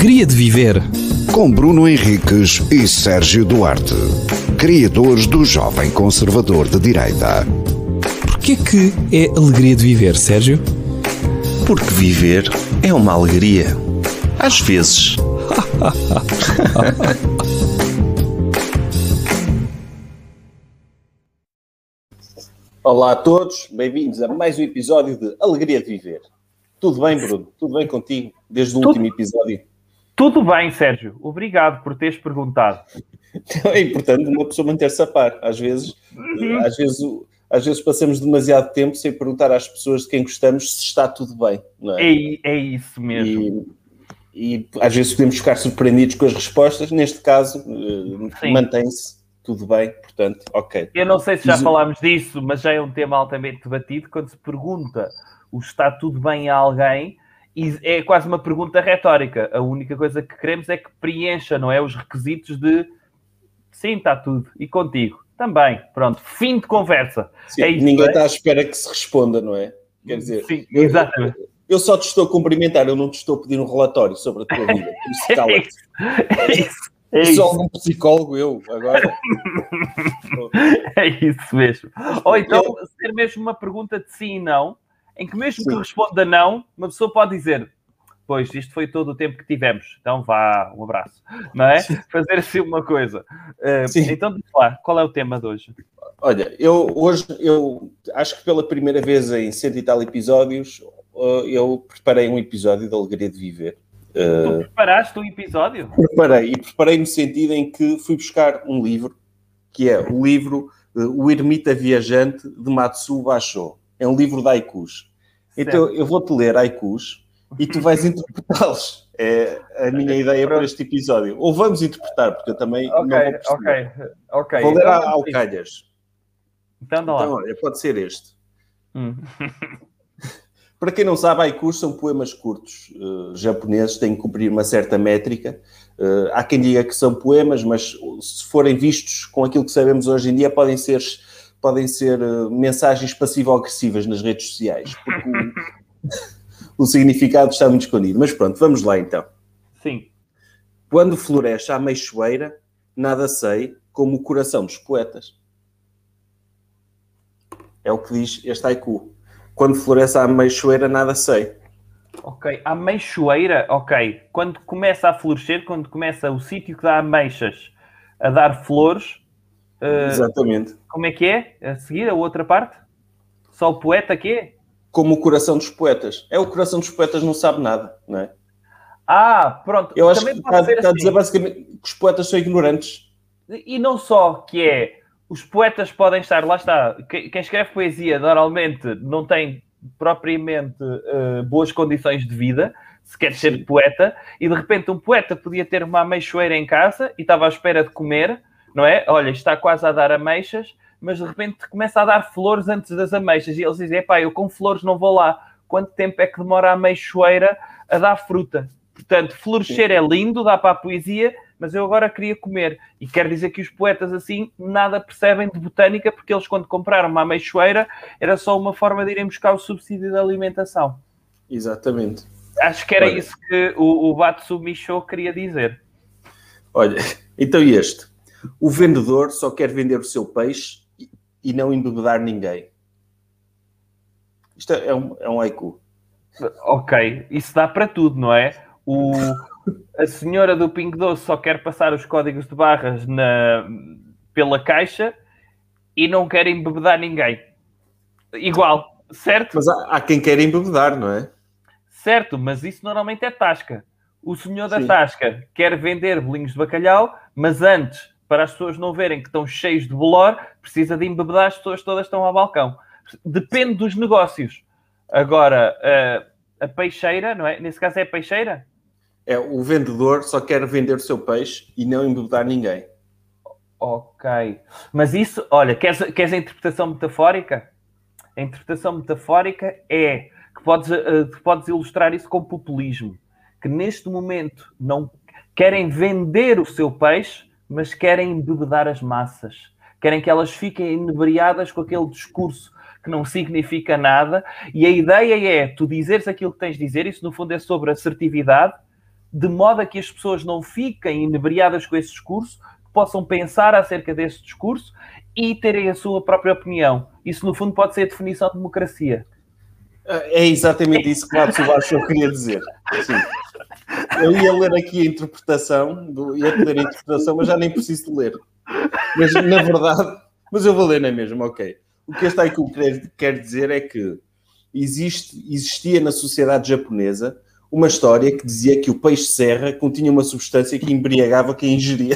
Alegria de viver. Com Bruno Henriques e Sérgio Duarte, criadores do Jovem Conservador de Direita. Porquê que é alegria de viver, Sérgio? Porque viver é uma alegria. Às vezes. Olá a todos, bem-vindos a mais um episódio de Alegria de Viver. Tudo bem, Bruno? Tudo bem contigo desde o último episódio? Tudo bem, Sérgio. Obrigado por teres perguntado. É importante uma pessoa manter-se a par. Às vezes passamos demasiado tempo sem perguntar às pessoas de quem gostamos se está tudo bem, não é? É isso mesmo. E às vezes podemos ficar surpreendidos com as respostas. Neste caso, mantém-se tudo bem, portanto, ok. Eu não sei se já falámos disso, mas já é um tema altamente debatido. Quando se pergunta o está tudo bem a alguém, e é quase uma pergunta retórica. A única coisa que queremos é que preencha, não é? Os requisitos de sim, está tudo. E contigo também. Pronto, fim de conversa. Sim, é isso, ninguém está à espera que se responda, não é? Quer dizer, sim, exatamente. Eu só te estou a cumprimentar, eu não te estou a pedir um relatório sobre a tua vida. Por isso, cala-te. É Sou algum psicólogo, eu, agora. É isso mesmo. Ou então, ser mesmo uma pergunta de sim e não, em que mesmo que responda não, uma pessoa pode dizer, pois, isto foi todo o tempo que tivemos, então vá, um abraço, não é? Fazer assim uma coisa. Então, diz lá, qual é o tema de hoje? Olha, hoje acho que pela primeira vez em 100 e tal episódios, eu preparei um episódio de Alegria de Viver. Tu preparaste um episódio? Preparei no sentido em que fui buscar um livro, que é o livro O Ermita Viajante, de Matsuo Basho. É um livro de haikus. Então, eu vou-te ler haikus e tu vais interpretá-los. É a minha ideia para este episódio. Ou vamos interpretar, porque eu também não vou perceber. Ok. Vou ler ao calhas. Então, olha, pode ser este. Para quem não sabe, haikus são poemas curtos japoneses, têm que cumprir uma certa métrica. Há quem diga que são poemas, mas se forem vistos com aquilo que sabemos hoje em dia, podem ser mensagens passivo-agressivas nas redes sociais, porque o significado está muito escondido. Mas pronto, vamos lá então. Sim. Quando floresce a ameixoeira, nada sei, como o coração dos poetas. É o que diz este haiku. Quando floresce a ameixoeira, nada sei. Ok, a ameixoeira, ok. Quando começa a florescer, quando começa o sítio que dá ameixas a dar flores... Exatamente. Como é que é? A seguir, a outra parte? Só o poeta que é? Como o coração dos poetas. O coração dos poetas não sabe nada, não é? Pronto. Eu acho que está a dizer basicamente que os poetas são ignorantes. E não só que é... Os poetas podem estar, lá está, quem escreve poesia normalmente não tem propriamente boas condições de vida, se quer ser poeta, e de repente um poeta podia ter uma ameixoeira em casa e estava à espera de comer, não é? Olha, está quase a dar ameixas, mas de repente começa a dar flores antes das ameixas, e eles dizem, eu com flores não vou lá. Quanto tempo é que demora a ameixoeira a dar fruta? Portanto, florescer é lindo, dá para a poesia, mas eu agora queria comer. E quer dizer que os poetas, assim, nada percebem de botânica, porque eles, quando compraram uma ameixoeira, era só uma forma de irem buscar o subsídio da alimentação. Exatamente. Acho que era isso que o Batsu Micho queria dizer. Olha, então este. O vendedor só quer vender o seu peixe e não embebedar ninguém. Isto é um haiku. Ok, isso dá para tudo, não é? A senhora do Pingo Doce só quer passar os códigos de barras pela caixa e não quer embebedar ninguém. Igual, certo? Mas há quem quer embebedar, não é? Certo, mas isso normalmente é tasca. O senhor da tasca quer vender bolinhos de bacalhau, mas antes, para as pessoas não verem que estão cheios de bolor, precisa de embebedar, as pessoas todas estão ao balcão. Depende dos negócios. Agora, a peixeira, não é? Nesse caso é a peixeira? O vendedor só quer vender o seu peixe e não embebedar ninguém. Ok. Mas isso, olha, queres a interpretação metafórica? A interpretação metafórica é que podes ilustrar isso com populismo. Que neste momento não querem vender o seu peixe, mas querem embebedar as massas. Querem que elas fiquem inebriadas com aquele discurso que não significa nada. E a ideia é tu dizeres aquilo que tens de dizer. Isso, no fundo, é sobre assertividade. de modo a que as pessoas não fiquem inebriadas com esse discurso, que possam pensar acerca desse discurso e terem a sua própria opinião. Isso, no fundo, pode ser a definição de democracia. É exatamente isso que Matsuo Basho queria dizer. Sim. Eu ia ler aqui a interpretação, mas já nem preciso de ler. Mas, na verdade, mas eu vou ler, não é mesmo? Ok. O que este haiku quer dizer é que existia na sociedade japonesa uma história que dizia que o peixe-serra continha uma substância que embriagava quem ingeria.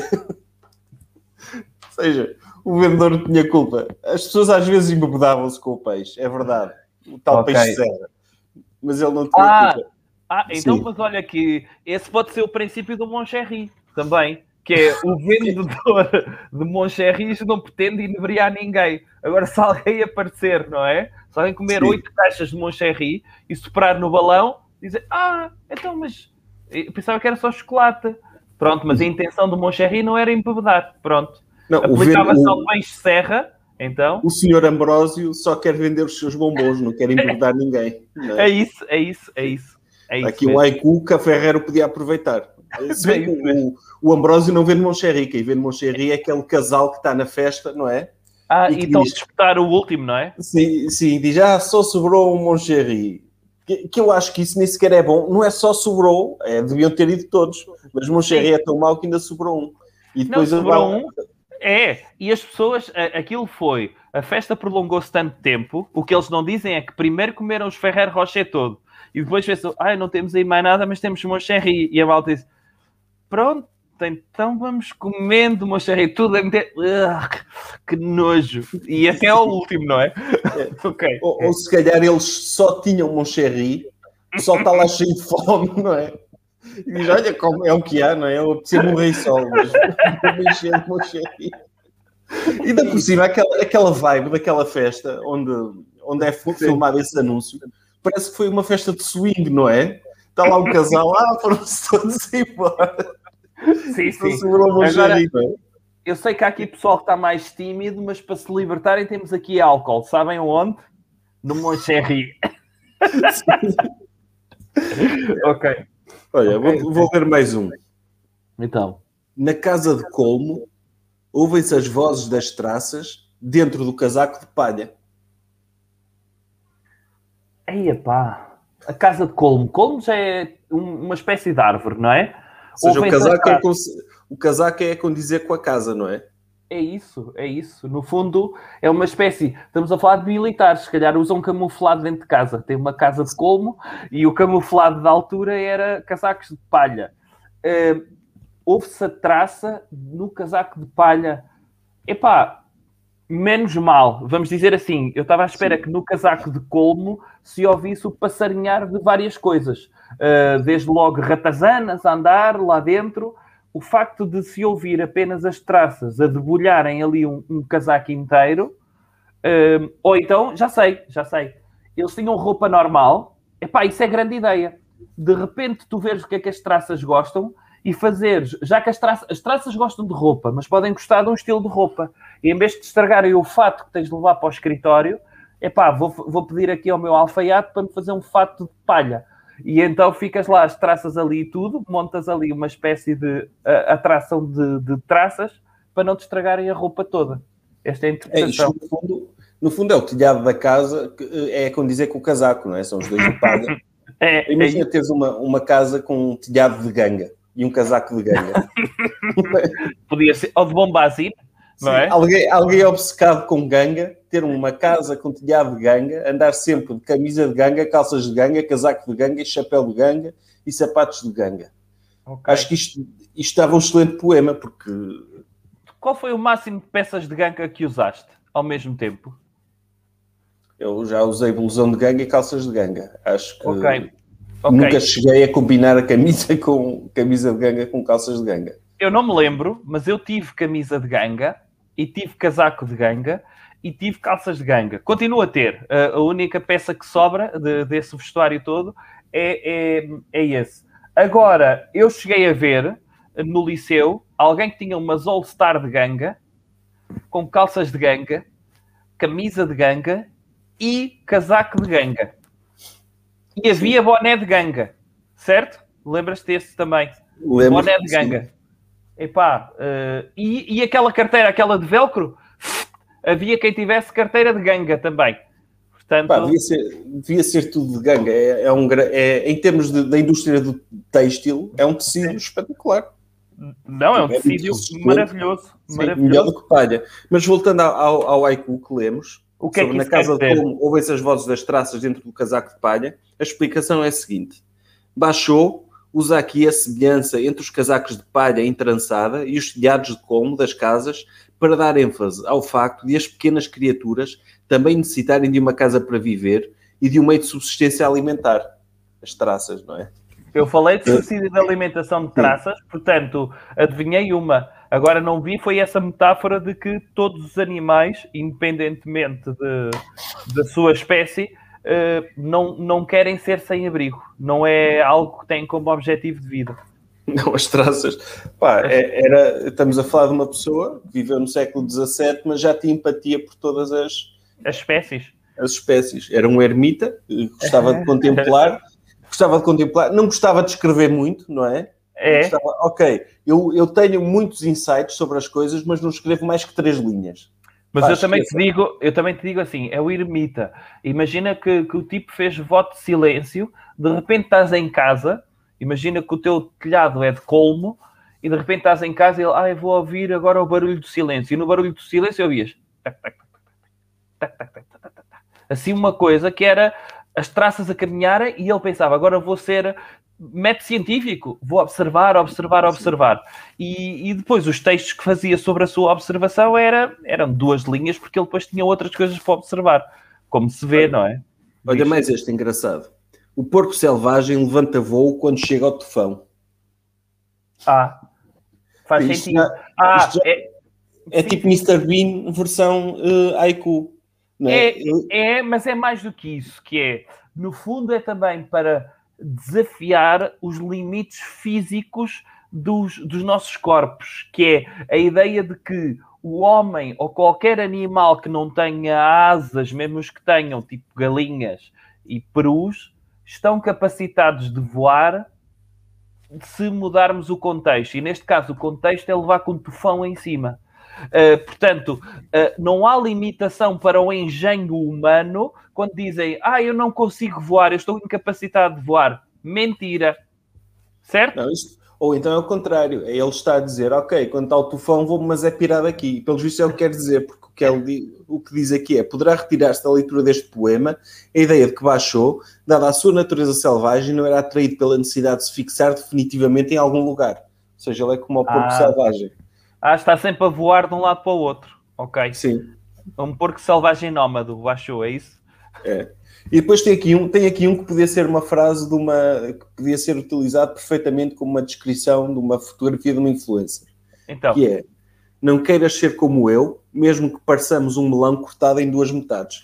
Ou seja, o vendedor não tinha culpa. As pessoas às vezes embebedavam-se com o peixe, é verdade. O tal peixe-serra. Mas ele não tinha culpa. Então, mas olha que esse pode ser o princípio do Moncherry também, que é o vendedor de Moncherrys não pretende inebriar ninguém. Agora, se alguém aparecer, não é? Se alguém comer 8 caixas de Moncherry e soprar no balão, dizer, então, mas eu pensava que era só chocolate. Pronto, mas a intenção do Moncherry não era embebedar. Pronto. Não, aplicava-se ao peixe-serra, então... O senhor Ambrósio só quer vender os seus bombons, não quer embebedar ninguém. Não é? É isso. Aqui um haiku que a Ferrero podia aproveitar. O Ambrósio não vende Moncherry, quem vende Moncherry é aquele casal que está na festa, não é? E estão a disputar o último, não é? Sim, diz, só sobrou um Moncherry. Que eu acho que isso nem sequer é bom. Não é só sobrou, deviam ter ido todos. Mas Moncherry é tão mau que ainda sobrou um. E depois sobrou um. E as pessoas, aquilo foi, a festa prolongou-se tanto tempo, o que eles não dizem é que primeiro comeram os Ferrero Rocher todo, e depois pensam, não temos aí mais nada, mas temos Moncherry, e a malta diz, pronto, então vamos comendo Moncherry, tudo a meter, que nojo, e até ao último, não é? Okay. Ou se calhar eles só tinham Moncherry, só está lá cheio de fome, não é? E diz, olha, como é o que há, não é? Eu preciso morrer só, mas vou me encher de Moncherry. E ainda por cima, aquela vibe daquela festa onde é filmado esse anúncio, parece que foi uma festa de swing, não é? Está lá um casal, foram-se todos embora. Sim. Agora, eu sei que há aqui pessoal que está mais tímido, mas para se libertarem temos aqui álcool. Sabem onde? No Moncherry. Ok. Olha, vou ver mais um. Então. Na casa de Colmo, ouvem-se as vozes das traças dentro do casaco de palha. Eia pá. A casa de Colmo. Colmo já é uma espécie de árvore, não é? Ou seja, o casaco é condizer com a casa, não é? É isso. No fundo, é uma espécie... Estamos a falar de militares. Se calhar usam camuflado dentro de casa. Tem uma casa de Colmo e o camuflado da altura era casacos de palha. Houve-se a traça no casaco de palha. Epá, menos mal. Vamos dizer assim. Eu estava à espera que no casaco de Colmo se ouvisse o passarinhar de várias coisas. Desde logo ratazanas a andar lá dentro... O facto de se ouvir apenas as traças a debulharem ali um casaco inteiro, ou então, já sei, eles tinham roupa normal, isso é grande ideia. De repente tu vês o que é que as traças gostam e fazeres, já que as traças gostam de roupa, mas podem gostar de um estilo de roupa, e em vez de estragarem o fato que tens de levar para o escritório, vou pedir aqui ao meu alfaiate para me fazer um fato de palha. E então ficas lá as traças ali e tudo, montas ali uma espécie de atração de traças para não te estragarem a roupa toda. Esta é a interpretação. No fundo é o telhado da casa, que é condizer com o casaco, não é? São os dois de palha. Imagina teres uma casa com um telhado de ganga e um casaco de ganga. Podia ser, ou de bombazine, não é? Alguém obcecado com ganga, ter uma casa com telhado de ganga, andar sempre de camisa de ganga, calças de ganga, casaco de ganga, chapéu de ganga e sapatos de ganga. Okay. Acho que isto estava um excelente poema, porque... Qual foi o máximo de peças de ganga que usaste ao mesmo tempo? Eu já usei blusão de ganga e calças de ganga. Acho que nunca cheguei a combinar a camisa com camisa de ganga com calças de ganga. Eu não me lembro, mas eu tive camisa de ganga e tive casaco de ganga e tive calças de ganga. Continuo a ter. A única peça que sobra desse vestuário todo é esse. Agora, eu cheguei a ver no liceu alguém que tinha umas all-star de ganga, com calças de ganga, camisa de ganga e casaco de ganga. E havia boné de ganga, certo? Lembras-te desse também? Lembro, Boné de ganga. Epá, e aquela carteira, aquela de velcro, havia quem tivesse carteira de ganga também. Portanto, pá, devia ser tudo de ganga. Em termos da indústria do têxtil, é um tecido espetacular. Não, é um tecido maravilhoso. Sim, melhor do que palha. Mas voltando ao haiku que lemos, o que sobre é que na casa de como ouvem-se as vozes das traças dentro do casaco de palha, a explicação é a seguinte. Bachot usa aqui a semelhança entre os casacos de palha entrançada e os telhados de colmo das casas para dar ênfase ao facto de as pequenas criaturas também necessitarem de uma casa para viver e de um meio de subsistência alimentar. As traças, não é? Eu falei de subsídio de alimentação de traças, portanto, adivinhei uma. Agora não vi, foi essa metáfora de que todos os animais, independentemente da sua espécie, não querem ser sem abrigo. Não é algo que têm como objetivo de vida. Não, as traças. Pá, estamos a falar de uma pessoa que viveu no século XVII, mas já tinha empatia por todas as espécies. As espécies. Era um ermita, gostava de contemplar, não gostava de escrever muito, não é? Eu tenho muitos insights sobre as coisas, mas não escrevo mais que 3 linhas. Mas eu também te digo assim, é o ermita. Imagina que o tipo fez voto de silêncio, de repente estás em casa, imagina que o teu telhado é de colmo, e de repente estás em casa e ele, eu vou ouvir agora o barulho do silêncio. E no barulho do silêncio ouvias tac, tac, tac, tac, tac, tac, tac, tac. Assim uma coisa que era as traças a caminharem e ele pensava, agora vou ser método científico, vou observar. E depois os textos que fazia sobre a sua observação eram 2 linhas, porque ele depois tinha outras coisas para observar, como se vê, não é? Olha mais este engraçado. O porco selvagem levanta voo quando chega ao tufão. Faz sentido. É tipo Mr. Bean versão haiku. Não é? Mas é mais do que isso, que é, no fundo é também para desafiar os limites físicos dos nossos corpos, que é a ideia de que o homem ou qualquer animal que não tenha asas, mesmo os que tenham, tipo galinhas e perus, estão capacitados de voar se mudarmos o contexto. E neste caso o contexto é levar com um tufão em cima. Portanto, não há limitação para o engenho humano quando dizem, eu não consigo voar, eu estou incapacitado de voar. Mentira. Certo? Não, ou então é o contrário. Ele está a dizer, ok, quando está o tufão vou, mas é pirado aqui. Pelos vistos é o que quer dizer, porque o que diz aqui é, poderá retirar-se da leitura deste poema a ideia de que Bachot, dada a sua natureza selvagem, não era atraído pela necessidade de se fixar definitivamente em algum lugar. Ou seja, ele é como o porco selvagem. Está sempre a voar de um lado para o outro. Ok. Sim. Um porco selvagem nómado, Bachot, é isso? É. E depois tem aqui um que podia ser uma frase que podia ser utilizado perfeitamente como uma descrição de uma fotografia de uma influencer. Então. Que é, não queiras ser como eu, mesmo que pareçamos um melão cortado em 2 metades.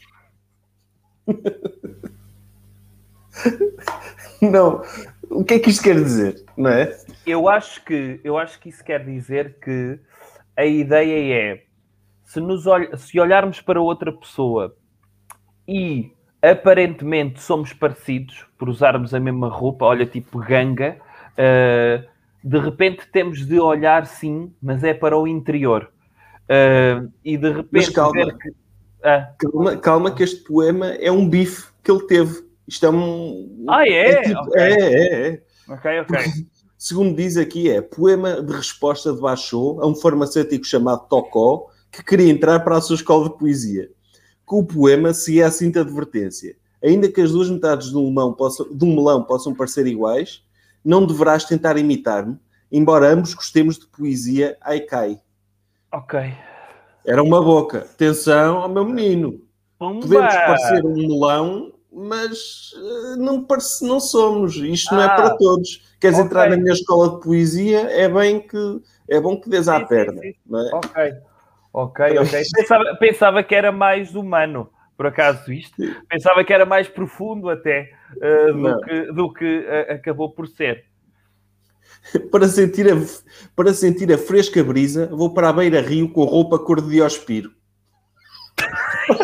Não. O que é que isto quer dizer? Não é? Eu acho que isso quer dizer que a ideia é, se olharmos para outra pessoa e aparentemente somos parecidos, por usarmos a mesma roupa, olha, tipo ganga, de repente temos de olhar sim, mas é para o interior. E de repente... Mas calma que este poema é um bife que ele teve. Isto é um... É? Ok. Ok. Segundo diz aqui, poema de resposta de Bachot a um farmacêutico chamado Tocó que queria entrar para a sua escola de poesia. Com o poema seguia a seguinte advertência. Ainda que as 2 metades de um melão possam parecer iguais, não deverás tentar imitar-me, embora ambos gostemos de poesia haikai. Ok. Era uma boca. Atenção ao meu menino. Podemos parecer um melão, mas não somos. Isto não é para todos. Queres entrar na minha escola de poesia, é bom que dês à perna. Sim. Não é? Ok. Pensava que era mais humano, por acaso isto. Pensava que era mais profundo até do que acabou por ser. Para sentir a fresca brisa, vou para a beira-rio com roupa cor de Diospiro.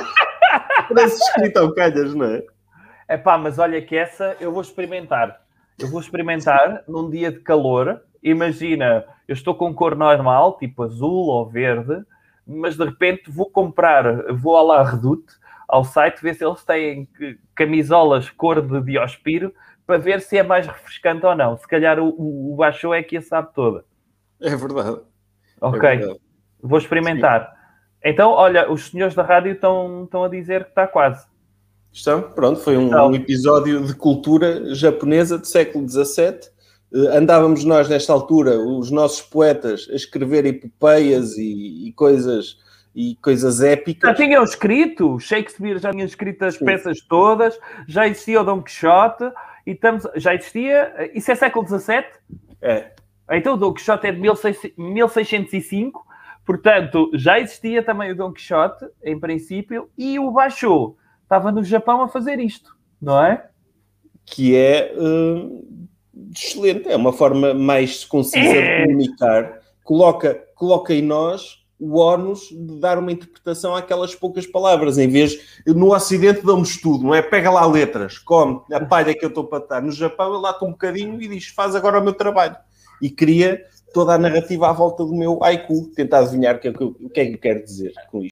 Parece escrito ao calhas, não é? Mas olha que essa eu vou experimentar. eu vou experimentar num dia de calor. Imagina, eu estou com cor normal, tipo azul ou verde, mas de repente vou ao La Redoute, ao site, ver se eles têm camisolas cor de Diospiro, para ver se é mais refrescante ou não. Se calhar o Bachô é que a sabe toda. É verdade. Ok, É verdade. vou experimentar. Sim. Então, olha, os senhores da rádio estão a dizer que está quase. Estão? Pronto, foi um episódio de cultura japonesa do século XVII. Andávamos nós, nesta altura, os nossos poetas, a escrever epopeias e coisas épicas. Já tinham escrito, Shakespeare já tinha escrito as peças todas, já existia o Dom Quixote, já existia, isso é século XVII? É. Então o Dom Quixote é de 1605, portanto, já existia também o Dom Quixote, em princípio, e o Bachô estava no Japão a fazer isto, não é? Que é excelente, é uma forma mais concisa de comunicar. Coloca em nós o ónus de dar uma interpretação àquelas poucas palavras, em vez, no Ocidente damos tudo, não é? Pega lá letras, come, a palha que eu estou para estar. No Japão ele lata um bocadinho e diz, faz agora o meu trabalho. E cria toda a narrativa à volta do meu haiku, tentar adivinhar o que é que eu quero dizer com isto.